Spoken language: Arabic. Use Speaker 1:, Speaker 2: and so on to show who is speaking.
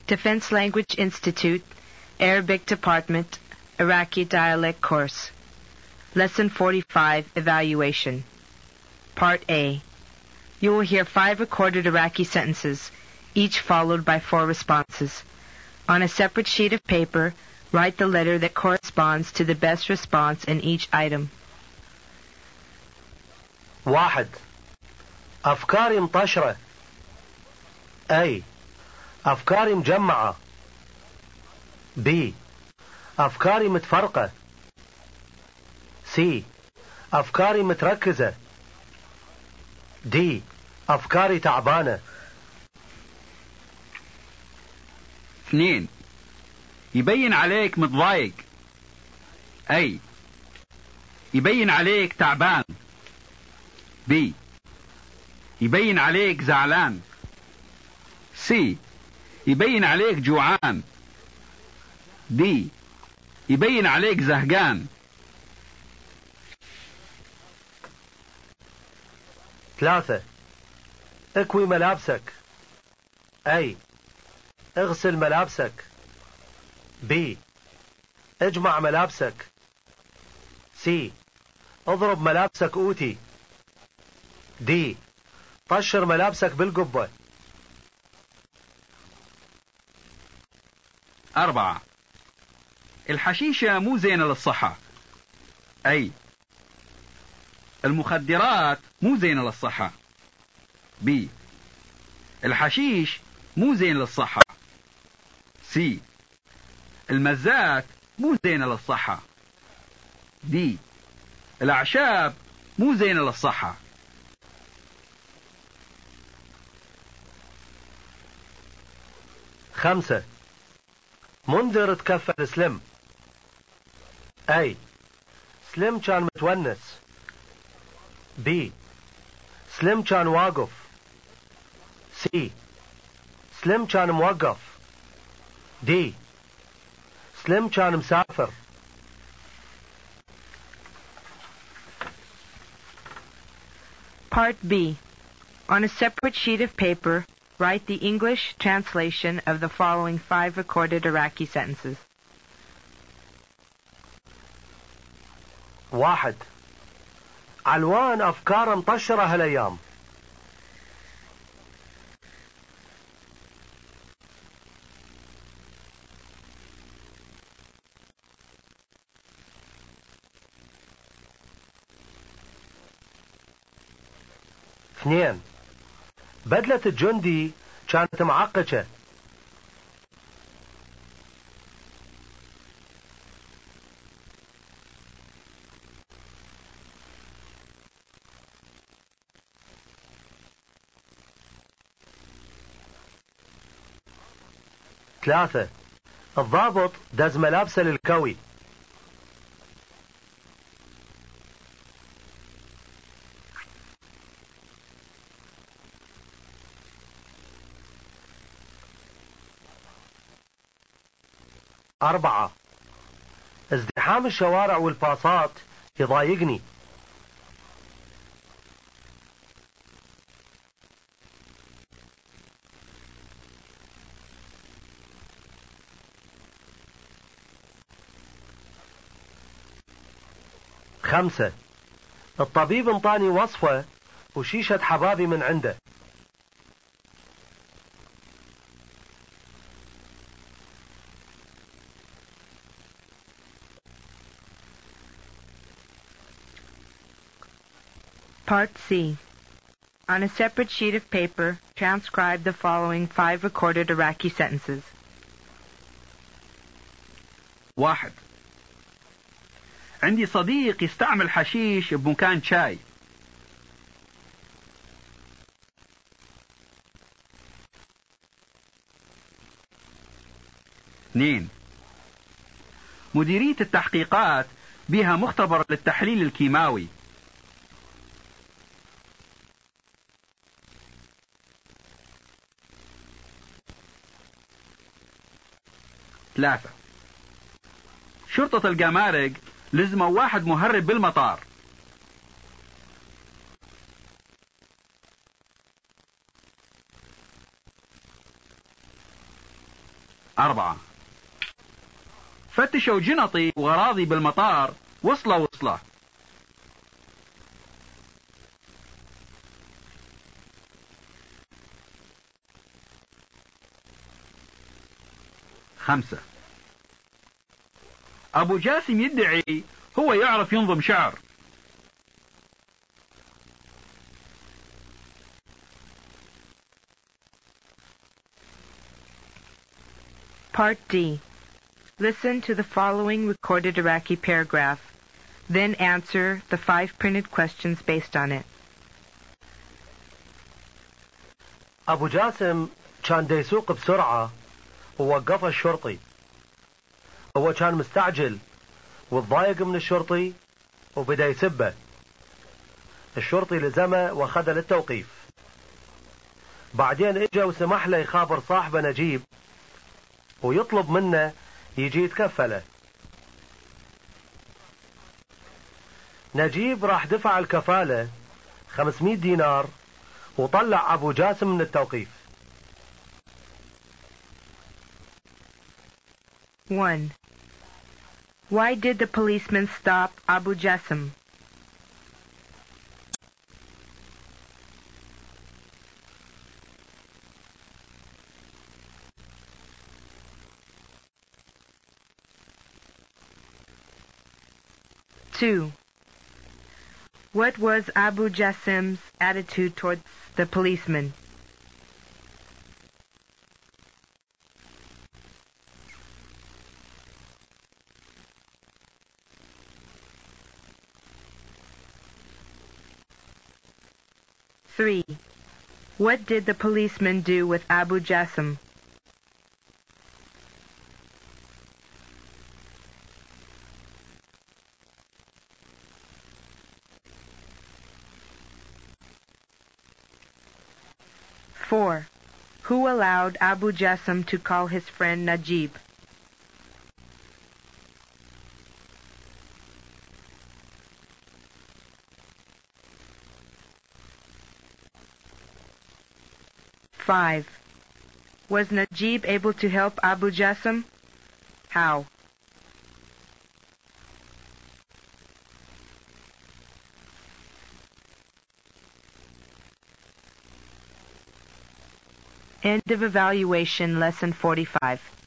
Speaker 1: Defense Language Institute, Arabic Department, Iraqi Dialect Course. Lesson 45, Evaluation. Part A. You will hear 5 recorded Iraqi sentences, each followed by 4 responses. On a separate sheet of paper, write the letter that corresponds to the best response in each item.
Speaker 2: 1. أفكاري مطشرة. A. أفكاري مجمعة. B. أفكاري متفرقة. C. أفكاري متركزة. D. أفكاري تعبانة.
Speaker 3: 2. يبين عليك متضايق. A. يبين عليك تعبان. B. يبين عليك زعلان. C. يبين عليك جوعان. D. يبين عليك زهقان.
Speaker 2: 3. اكوي ملابسك. A. اغسل ملابسك. B. اجمع ملابسك. C. اضرب ملابسك اوتي. D. طشر ملابسك بالقبة.
Speaker 3: 4. الحشيشة مو زينة للصحة. A. المخدرات مو زينة للصحة. B. الحشيش مو زين للصحة. C. المزات مو زينة للصحة. D. الأعشاب مو زينة للصحة.
Speaker 2: 5. منذر تكفل سلم. A. سلم كان متونس. B. سلم كان واقف. C. سلم كان موقف. D. سلم كان مسافر.
Speaker 1: Part B. On a separate sheet of paper, write the English translation of the following 5 recorded Iraqi sentences.
Speaker 2: 1. علوان أفكار مطشرة هالأيام. اثنين. بدلة الجندي كانت معقشة. 3. الضابط دز ملابسه للكوي. 4. ازدحام الشوارع والباصات يضايقني. 5. الطبيب انطاني وصفة وشيشة حبابي من عنده.
Speaker 1: 'C. On a separate sheet of paper, transcribe the following 5 recorded Iraqi sentences.
Speaker 3: 1. عندي صديق يستعمل حشيش بمكان شاي. 2. مديرية التحقيقات بها مختبر للتحليل الكيماوي. 3. شرطة الجمارك لزموا واحد مهرب بالمطار. 4. فتشوا جنطي وغراضي بالمطار وصلة. 5. أبو جاسم يدعي هو يعرف ينظم شعر.
Speaker 1: Part D. Listen to the following recorded Iraqi paragraph, then answer the 5 printed questions based on it.
Speaker 2: أبو جاسم كان دا يسوق بسرعة ووقفه الشرطي. هو كان مستعجل وتضايق من الشرطي وبدأ يسبه. الشرطي لزمه واخذه للتوقيف. بعدين اجا وسمح له يخابر صاحبه نجيب ويطلب منه يجي يتكفله. نجيب راح دفع الكفالة 500 دينار وطلع أبو جاسم من التوقيف.
Speaker 1: 1. Why did the policeman stop Abu Jassim? Two. What was Abu Jassim's attitude towards the policeman? 3. What did the policeman do with Abu Jassim? 4. Who allowed Abu Jassim to call his friend Najib? 5. Was Najib able to help Abu Jassim? How? End of evaluation, lesson 45.